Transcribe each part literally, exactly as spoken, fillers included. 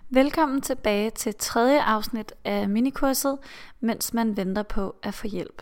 Velkommen tilbage til tredje afsnit af minikurset, mens man venter på at få hjælp.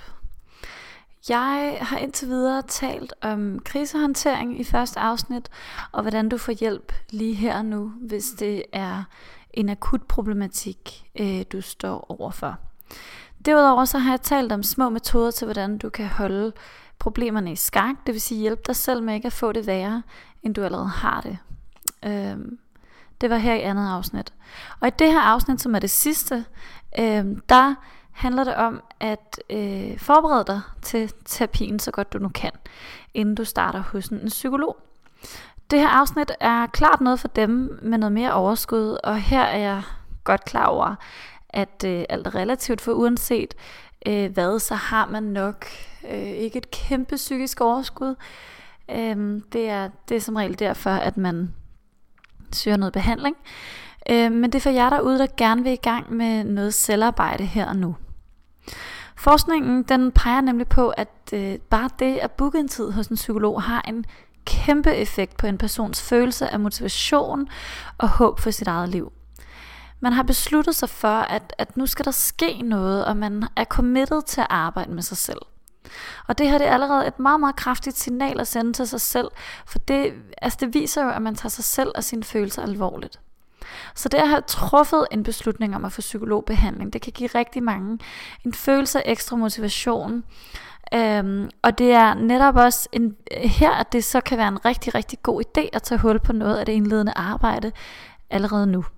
Jeg har indtil videre talt om krisehåndtering i første afsnit, og hvordan du får hjælp lige her og nu, hvis det er en akut problematik, du står overfor. Derudover så har jeg talt om små metoder til, hvordan du kan holde problemerne i skak, det vil sige hjælpe dig selv med ikke at få det værre, end du allerede har det. Øhm, det var her i andet afsnit. Og i det her afsnit, som er det sidste, øhm, der handler det om at øh, forberede dig til terapien så godt du nu kan, inden du starter hos en psykolog. Det her afsnit er klart noget for dem med noget mere overskud, og her er jeg godt klar over, at øh, alt er relativt, for uanset øh, hvad, så har man nok øh, ikke et kæmpe psykisk overskud. Øh, det, er, det er som regel derfor, at man søger noget behandling. Øh, men det er for jer derude, der gerne vil i gang med noget selvarbejde her og nu. Forskningen den peger nemlig på, at øh, bare det at booke en tid hos en psykolog har en kæmpe effekt på en persons følelse af motivation og håb for sit eget liv. Man har besluttet sig for, at, at nu skal der ske noget, og man er committed til at arbejde med sig selv. Og det her det er allerede et meget, meget kraftigt signal at sende til sig selv, for det, altså det viser jo, at man tager sig selv og sine følelser alvorligt. Så det at have truffet en beslutning om at få psykologbehandling, det kan give rigtig mange en følelse af ekstra motivation. Øhm, og det er netop også en, her, at det så kan være en rigtig, rigtig god idé at tage hul på noget af det indledende arbejde allerede nu.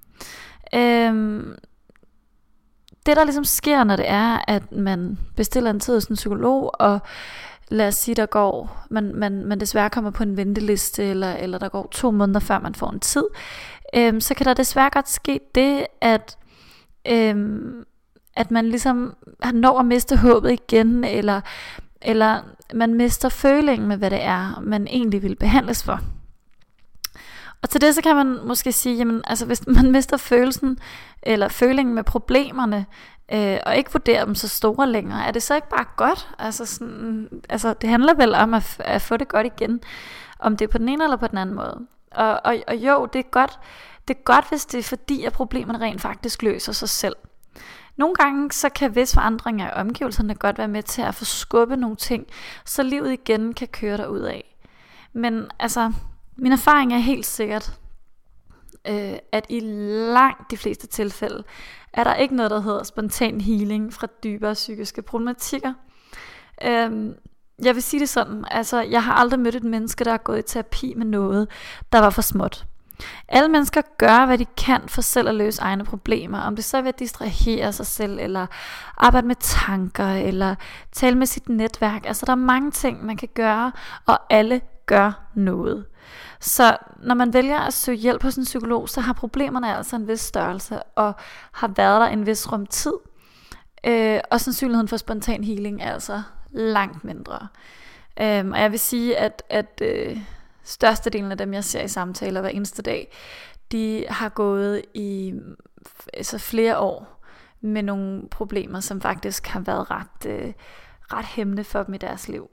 Øhm, det der ligesom sker, når det er, at man bestiller en tid hos en psykolog, og lad os sige, der går, man, man, man desværre kommer på en venteliste, eller, eller der går to måneder, før man får en tid, øhm, så kan der desværre godt ske det, at, øhm, at man ligesom når at miste håbet igen, eller, eller man mister følingen med, hvad det er, man egentlig vil behandles for. Og til det så kan man måske sige, jamen, altså hvis man mister følelsen eller følingen med problemerne, øh, og ikke vurderer dem så store længere, er det så ikke bare godt? Altså, sådan, altså det handler vel om at, f- at få det godt igen, om det er på den ene eller på den anden måde. Og, og, og jo, det er godt, det er godt, hvis det er fordi, at problemerne rent faktisk løser sig selv. Nogle gange så kan vis forandringer i omgivelserne godt være med til at få skubbet nogle ting, så livet igen kan køre derud af. Men altså, min erfaring er helt sikkert, øh, at i langt de fleste tilfælde, er der ikke noget, der hedder spontan healing fra dybere psykiske problematikker. Øh, jeg vil sige det sådan, altså jeg har aldrig mødt et menneske, der er gået i terapi med noget, der var for småt. Alle mennesker gør, hvad de kan for selv at løse egne problemer. Om det så er ved at distrahere sig selv, eller arbejde med tanker, eller tale med sit netværk. Altså der er mange ting, man kan gøre, og alle gør noget. Så når man vælger at søge hjælp hos en psykolog, så har problemerne altså en vis størrelse, og har været der en vis rum tid. Øh, og sandsynligheden for spontan healing er altså langt mindre. Øh, og jeg vil sige, at... at øh, størstedelen af dem, jeg ser i samtaler hver eneste dag, de har gået i altså flere år med nogle problemer, som faktisk har været ret, øh, ret hæmmende for dem i deres liv.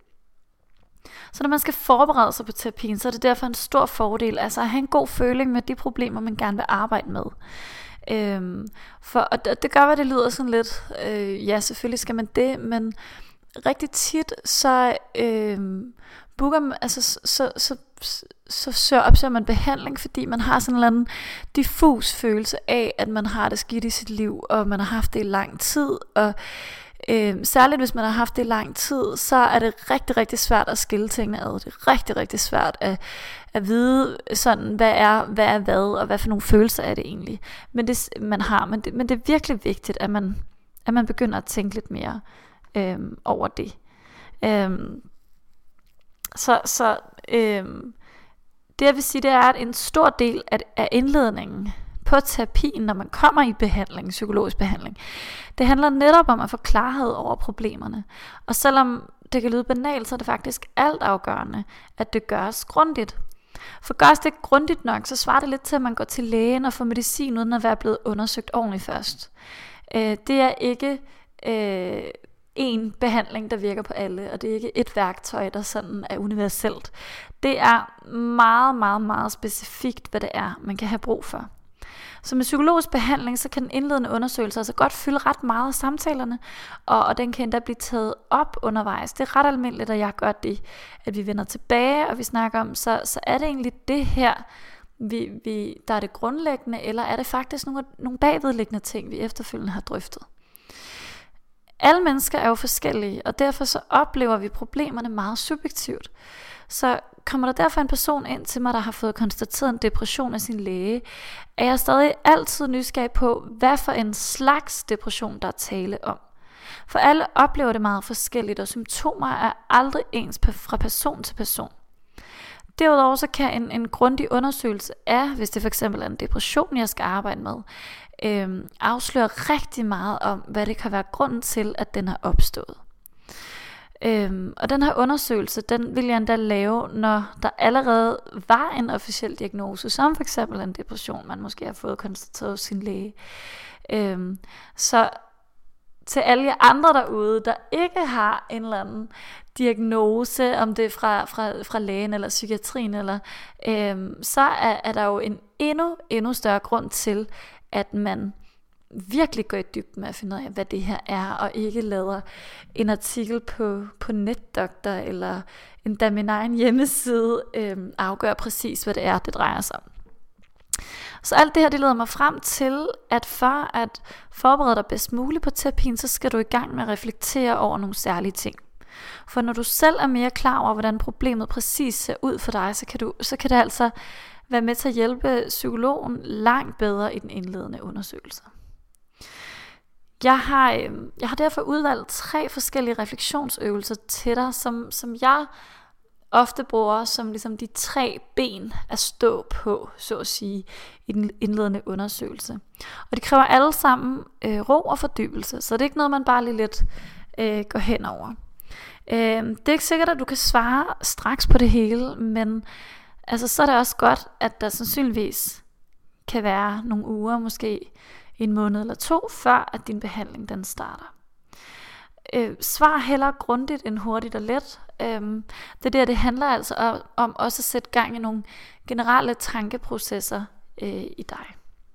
Så når man skal forberede sig på terapien, så er det derfor en stor fordel, altså at have en god føling med de problemer, man gerne vil arbejde med. Øhm, for, og det, det gør, at det lyder sådan lidt, øh, ja selvfølgelig skal man det, men rigtig tit, så øh, booker man, altså så, så, så, så, så opsøger man behandling, fordi man har sådan en eller anden diffus følelse af, at man har det skidt i sit liv, og man har haft det i lang tid, og øh, særligt hvis man har haft det i lang tid, så er det rigtig, rigtig svært at skille tingene ad. Det er rigtig, rigtig svært at, at vide, sådan, hvad er hvad er hvad, og hvad for nogle følelser er det egentlig, men det, man har. Men det, men det er virkelig vigtigt, at man, at man begynder at tænke lidt mere Øhm, over det. Øhm, så så øhm, det jeg vil sige, det er, at en stor del af, af indledningen på terapien, når man kommer i behandling, psykologisk behandling, det handler netop om at få klarhed over problemerne. Og selvom det kan lyde banalt, så er det faktisk alt afgørende, at det gøres grundigt. For gøres det grundigt nok, så svarer det lidt til, at man går til lægen og får medicin, uden at være blevet undersøgt ordentligt først. Øh, det er ikke øh, en behandling, der virker på alle, og det er ikke et værktøj, der sådan er universelt. Det er meget, meget, meget specifikt, hvad det er, man kan have brug for. Så med psykologisk behandling, så kan den indledende undersøgelse altså godt fylde ret meget af samtalerne, og, og den kan endda blive taget op undervejs. Det er ret almindeligt, at jeg gør det, at vi vender tilbage, og vi snakker om, så, så er det egentlig det her, vi, vi, der er det grundlæggende, eller er det faktisk nogle, nogle bagvedliggende ting, vi efterfølgende har drøftet. Alle mennesker er jo forskellige, og derfor så oplever vi problemerne meget subjektivt. Så kommer der derfor en person ind til mig, der har fået konstateret en depression af sin læge, er jeg stadig altid nysgerrig på, hvad for en slags depression, der er tale om. For alle oplever det meget forskelligt, og symptomer er aldrig ens fra person til person. Derudover så kan en, en grundig undersøgelse af, hvis det for eksempel er en depression, jeg skal arbejde med, øhm, afsløre rigtig meget om, hvad det kan være grunden til, at den er opstået. Øhm, og den her undersøgelse, den vil jeg endda lave, når der allerede var en officiel diagnose, som for eksempel en depression, man måske har fået konstateret hos sin læge. Øhm, så til alle jer andre derude, der ikke har en eller anden diagnose, om det er fra, fra, fra lægen eller psykiatrien, eller, øhm, så er, er der jo en endnu, endnu større grund til, at man virkelig går i dybden med at finde ud af, hvad det her er, og ikke lader en artikel på, på NetDoktor, eller endda min egen hjemmeside, øhm, afgøre præcis, hvad det er, det drejer sig om. Så alt det her, det leder mig frem til, at for at forberede dig bedst muligt på terapien, så skal du i gang med at reflektere over nogle særlige ting. For når du selv er mere klar over, hvordan problemet præcis ser ud for dig, så kan, du, så kan det altså være med til at hjælpe psykologen langt bedre i den indledende undersøgelse. Jeg har, jeg har derfor udvalgt tre forskellige refleksionsøvelser til dig, som, som jeg ofte bruger som ligesom de tre ben at stå på, så at sige, i den indledende undersøgelse. Og de kræver alle sammen øh, ro og fordybelse, så det er ikke noget, man bare lige lidt øh, går hen over. Øh, det er ikke sikkert, at du kan svare straks på det hele, men altså, så er det også godt, at der sandsynligvis kan være nogle uger, måske en måned eller to, før at din behandling den starter. Øh, svar hellere grundigt end hurtigt og let. Øh, det der, det handler altså om, om også at sætte gang i nogle generelle tankeprocesser øh, i dig.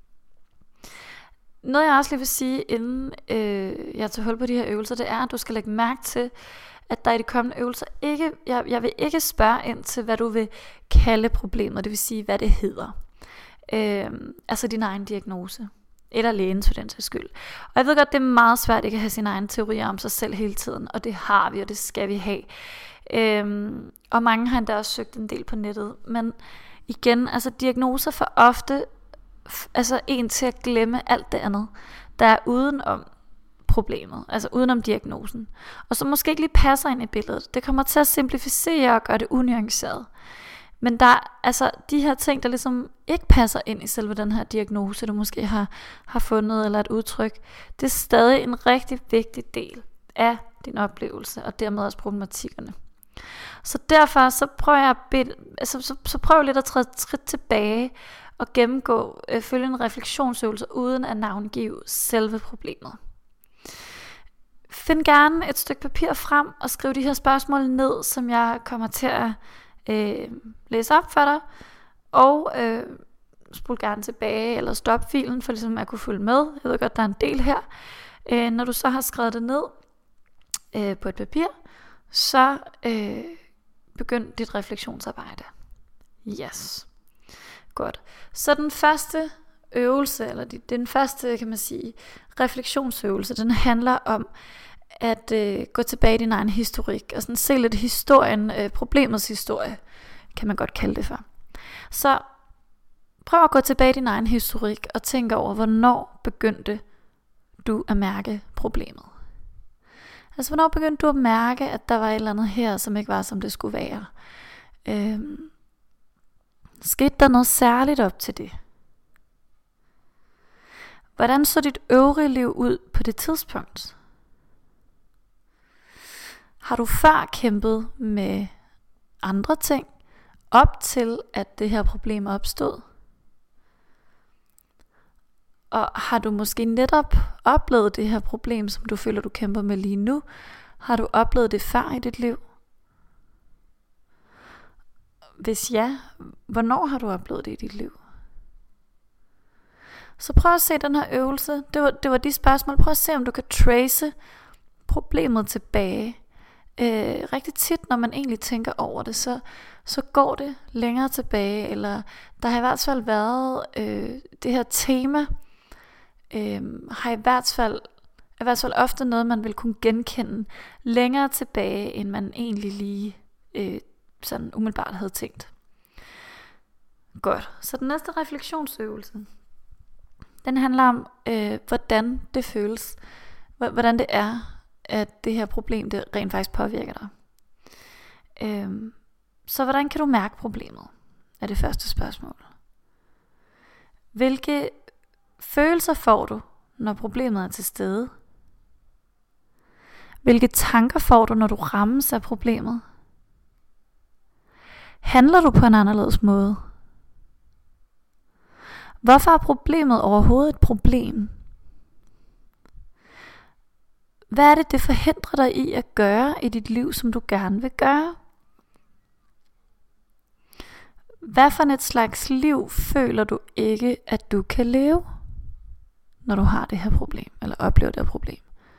Noget jeg også lige vil sige, inden øh, jeg tager hul på de her øvelser, det er, at du skal lægge mærke til, at der i de kommende øvelser ikke, jeg, jeg vil ikke spørge ind til, hvad du vil kalde problemet, det vil sige, hvad det hedder. Øh, altså din egen diagnose. Eller lægens for den sags skyld. Og jeg ved godt, det er meget svært ikke at have sine egne teorier om sig selv hele tiden, og det har vi, og det skal vi have. Øhm, og mange har endda også søgt en del på nettet. Men igen, altså diagnoser får ofte f- altså en til at glemme alt det andet, der er udenom problemet, altså udenom diagnosen. Og så måske ikke lige passer ind i billedet. Det kommer til at simplificere og gøre det unuanceret. Men der er altså de her ting, der ligesom ikke passer ind i selve den her diagnose, du måske har, har fundet, eller et udtryk. Det er stadig en rigtig vigtig del af din oplevelse, og dermed også problematikkerne. Så derfor så prøver jeg at bede, altså, så, så prøv lidt at træde skridt tilbage, og gennemgå, øh, følge en refleksionsøvelse, uden at navngive selve problemet. Find gerne et stykke papir frem, og skriv de her spørgsmål ned, som jeg kommer til at Øh, læse op for dig, og øh, spol gerne tilbage eller stop filen for ligesom at kunne følge med. Jeg ved godt, der er en del her. øh, Når du så har skrevet det ned øh, på et papir, så øh, begynd dit refleksionsarbejde. Yes. Godt. Så den første øvelse, eller den første, kan man sige, refleksionsøvelse, den handler om at øh, gå tilbage i din egen historik, og sådan se lidt historien, øh, problemets historie, kan man godt kalde det for. Så prøv at gå tilbage i din egen historik, og tænk over, hvornår begyndte du at mærke problemet. Altså, hvornår begyndte du at mærke, at der var et eller andet her, som ikke var, som det skulle være. Øhm, skete der noget særligt op til det? Hvordan så dit øvrige liv ud på det tidspunkt? Har du før kæmpet med andre ting, op til at det her problem opstod? Og har du måske netop oplevet det her problem, som du føler, du kæmper med lige nu? Har du oplevet det før i dit liv? Hvis ja, hvornår har du oplevet det i dit liv? Så prøv at se den her øvelse. Det var, det var de spørgsmål. Prøv at se, om du kan trace problemet tilbage. Øh, rigtig tit, når man egentlig tænker over det, så, så går det længere tilbage. Eller der har i hvert fald været øh, det her tema, øh, har i hvert fald i hvert fald ofte noget, man vil kunne genkende længere tilbage, end man egentlig lige øh, sådan umiddelbart havde tænkt. Godt. Så den næste refleksionsøvelse, den handler om, øh, hvordan det føles, hvordan det er, at det her problem, det rent faktisk påvirker dig. Øh, så hvordan kan du mærke problemet, er det første spørgsmål. Hvilke følelser får du, når problemet er til stede? Hvilke tanker får du, når du rammes af problemet? Handler du på en anderledes måde? Hvorfor er problemet overhovedet et problem? Hvad er det, det forhindrer dig i at gøre i dit liv, som du gerne vil gøre? Hvad for et slags liv føler du ikke, at du kan leve, når du har det her problem, eller oplever det her problem?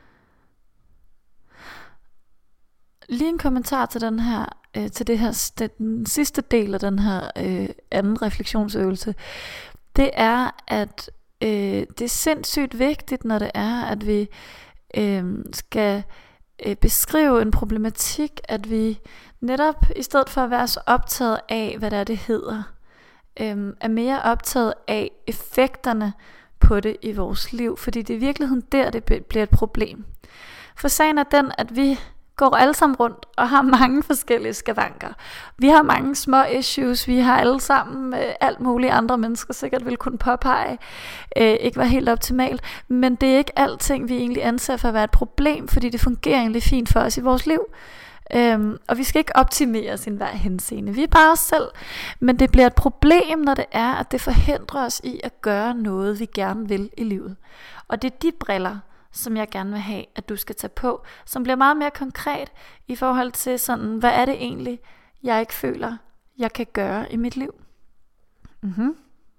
Lige en kommentar til den her, øh, til det her, den sidste del af den her øh, anden refleksionsøvelse. Det er, at øh, det er sindssygt vigtigt, når det er, at vi øh, skal øh, beskrive en problematik, at vi netop i stedet for at være så optaget af, hvad det er, det hedder, øh, er mere optaget af effekterne på det i vores liv, fordi det er i virkeligheden der, det bliver et problem. For sagen er den, at vi går alle sammen rundt og har mange forskellige skavanker. Vi har mange små issues, vi har alle sammen øh, alt muligt andre mennesker sikkert vil kunne påpege, øh, ikke var helt optimalt, men det er ikke alting, vi egentlig anser for at være et problem, fordi det fungerer egentlig fint for os i vores liv. Øhm, og vi skal ikke optimere sin hver henseende. Vi er bare os selv. Men det bliver et problem, når det er, at det forhindrer os i at gøre noget, vi gerne vil i livet. Og det er de briller, som jeg gerne vil have, at du skal tage på, som bliver meget mere konkret i forhold til sådan, hvad er det egentlig, jeg ikke føler, jeg kan gøre i mit liv. Mm-hmm.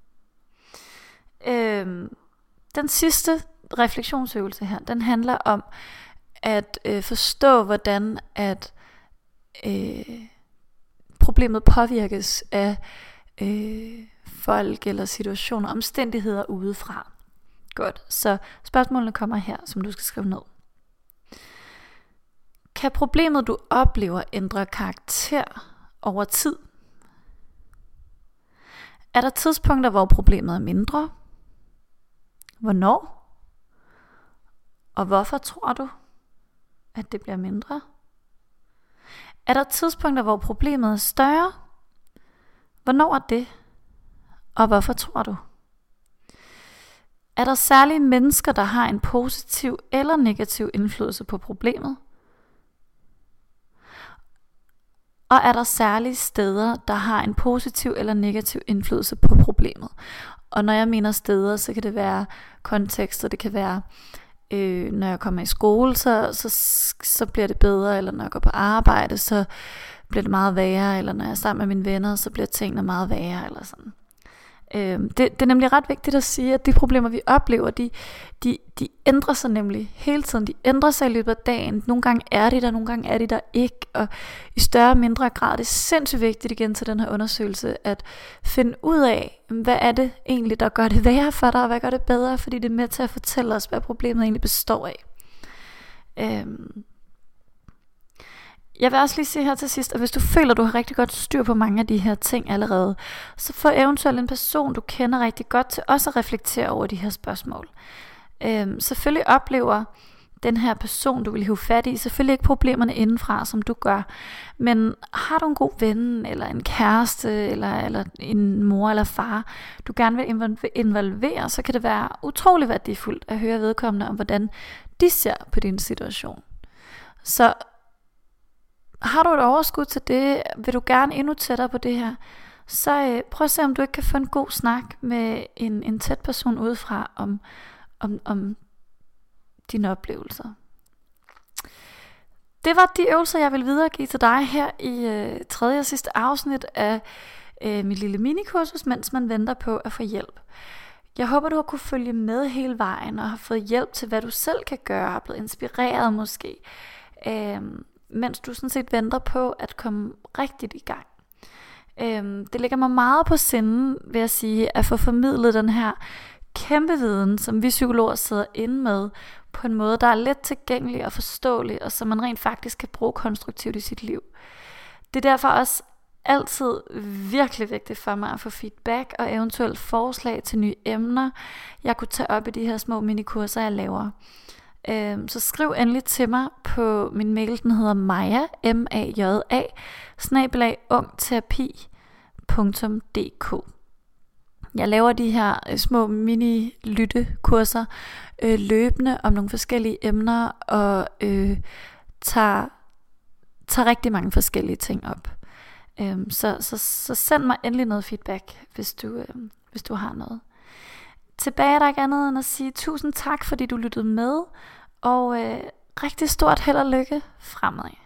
Øhm, den sidste refleksionsøvelse her, den handler om at øh, forstå, hvordan at øh, problemet påvirkes af øh, folk eller situationer, omstændigheder udefra. Godt, så spørgsmålene kommer her, som du skal skrive ned. Kan problemet, du oplever, ændre karakter over tid? Er der tidspunkter, hvor problemet er mindre? Hvornår? Og hvorfor tror du, at det bliver mindre? Er der tidspunkter, hvor problemet er større? Hvornår er det? Og hvorfor tror du? Er der særlige mennesker, der har en positiv eller negativ indflydelse på problemet? Og er der særlige steder, der har en positiv eller negativ indflydelse på problemet? Og når jeg mener steder, så kan det være kontekster, det kan være, øh, når jeg kommer i skole, så, så, så bliver det bedre, eller når jeg går på arbejde, så bliver det meget værre, eller når jeg er sammen med mine venner, så bliver tingene meget værre, eller sådan. Øh, det, det er nemlig ret vigtigt at sige, at de problemer, vi oplever, de, de, de ændrer sig nemlig hele tiden. De ændrer sig i løbet af dagen. Nogle gange er de der, nogle gange er de der ikke. Og i større og mindre grad, det er sindssygt vigtigt igen til den her undersøgelse, at finde ud af, hvad er det egentlig, der gør det værre for dig, og hvad gør det bedre, fordi det er med til at fortælle os, hvad problemet egentlig består af. Øh, Jeg vil også lige sige her til sidst, at hvis du føler, at du har rigtig godt styr på mange af de her ting allerede, så få eventuelt en person, du kender rigtig godt, til også at reflektere over de her spørgsmål. Øhm, selvfølgelig oplever den her person, du vil hive fat i, selvfølgelig ikke problemerne indenfra, som du gør, men har du en god ven, eller en kæreste, eller, eller en mor eller far, du gerne vil involvere, så kan det være utrolig værdifuldt at høre vedkommende om, hvordan de ser på din situation. Så har du et overskud til det, vil du gerne endnu tættere på det her, så øh, prøv at se, om du ikke kan få en god snak med en, en tæt person udefra om, om, om dine oplevelser. Det var de øvelser, jeg vil videregive til dig her i øh, tredje og sidste afsnit af øh, mit lille minikursus, mens man venter på at få hjælp. Jeg håber, du har kunne følge med hele vejen og har fået hjælp til, hvad du selv kan gøre, og er blevet inspireret måske, øh, mens du sådan set venter på at komme rigtigt i gang. Øh, det ligger mig meget på sinde, vil jeg sige, at få formidlet den her kæmpe viden, som vi psykologer sidder inde med, på en måde, der er let tilgængelig og forståelig, og som man rent faktisk kan bruge konstruktivt i sit liv. Det er derfor også altid virkelig vigtigt for mig at få feedback og eventuelt forslag til nye emner, jeg kunne tage op i de her små minikurser, jeg laver. Så skriv endelig til mig på min mail, den hedder Maja, M A J A, snabel-a ungterapi punktum d k. Jeg laver de her små mini-lyttekurser øh, løbende om nogle forskellige emner, og øh, tager, tager rigtig mange forskellige ting op. Øhm, så, så, så send mig endelig noget feedback, hvis du, øh, hvis du har noget. Tilbage er der ikke andet end at sige tusind tak, fordi du lyttede med, og øh, rigtig stort held og lykke fremad.